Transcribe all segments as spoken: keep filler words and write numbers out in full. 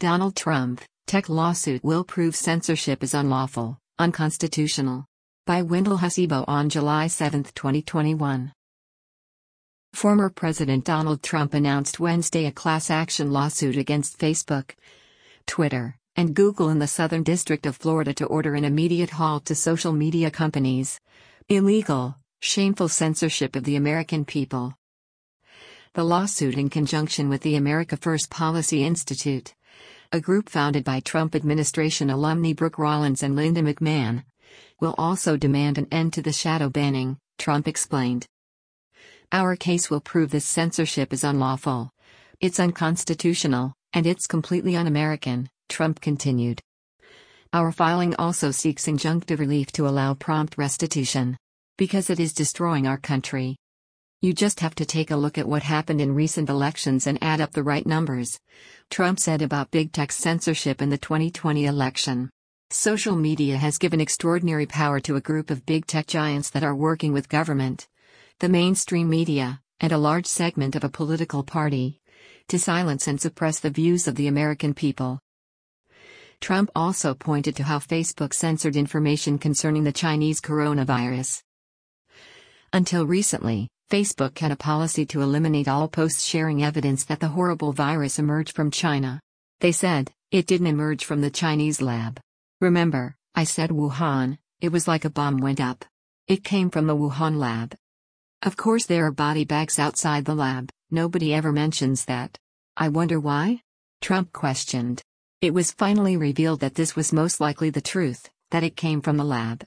Donald Trump, tech lawsuit will prove censorship is unlawful, unconstitutional. By Wendell Hussebo on July seventh, twenty twenty-one. Former President Donald Trump announced Wednesday a class action lawsuit against Facebook, Twitter, and Google in the Southern District of Florida to order an immediate halt to social media companies' illegal, shameful censorship of the American people. The lawsuit, in conjunction with the America First Policy Institute, a group founded by Trump administration alumni Brooke Rollins and Linda McMahon, will also demand an end to the shadow banning, Trump explained. Our case will prove this censorship is unlawful. It's unconstitutional, and it's completely un-American, Trump continued. Our filing also seeks injunctive relief to allow prompt restitution. Because it is destroying our country. You just have to take a look at what happened in recent elections and add up the right numbers, Trump said about big tech censorship in the twenty twenty election. Social media has given extraordinary power to a group of big tech giants that are working with government, the mainstream media, and a large segment of a political party, to silence and suppress the views of the American people. Trump also pointed to how Facebook censored information concerning the Chinese coronavirus. Until recently, Facebook had a policy to eliminate all posts sharing evidence that the horrible virus emerged from China. They said, it didn't emerge from the Chinese lab. Remember, I said Wuhan, it was like a bomb went up. It came from the Wuhan lab. Of course there are body bags outside the lab, nobody ever mentions that. I wonder why? Trump questioned. It was finally revealed that this was most likely the truth, that it came from the lab.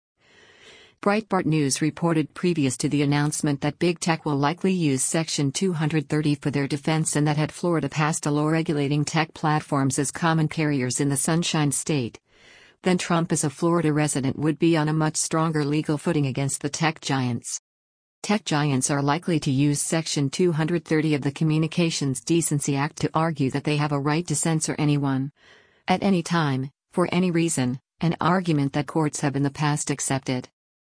Breitbart News reported previous to the announcement that big tech will likely use Section two thirty for their defense, and that had Florida passed a law regulating tech platforms as common carriers in the Sunshine State, then Trump as a Florida resident would be on a much stronger legal footing against the tech giants. Tech giants are likely to use Section two thirty of the Communications Decency Act to argue that they have a right to censor anyone, at any time, for any reason, an argument that courts have in the past accepted.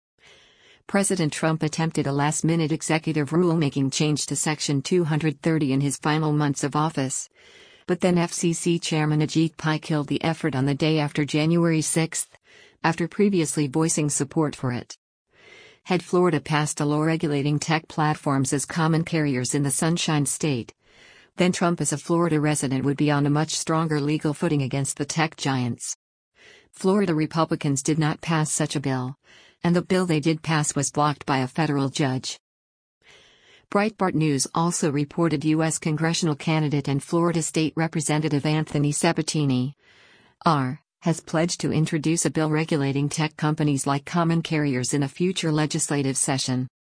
President Trump attempted a last-minute executive rulemaking change to Section two thirty in his final months of office, but then F C C Chairman Ajit Pai killed the effort on the day after January sixth, after previously voicing support for it. Had Florida passed a law regulating tech platforms as common carriers in the Sunshine State, then Trump as a Florida resident would be on a much stronger legal footing against the tech giants. Florida Republicans did not pass such a bill, and the bill they did pass was blocked by a federal judge. Breitbart News also reported U S congressional candidate and Florida State Representative Anthony Sabatini, R., has pledged to introduce a bill regulating tech companies like common carriers in a future legislative session.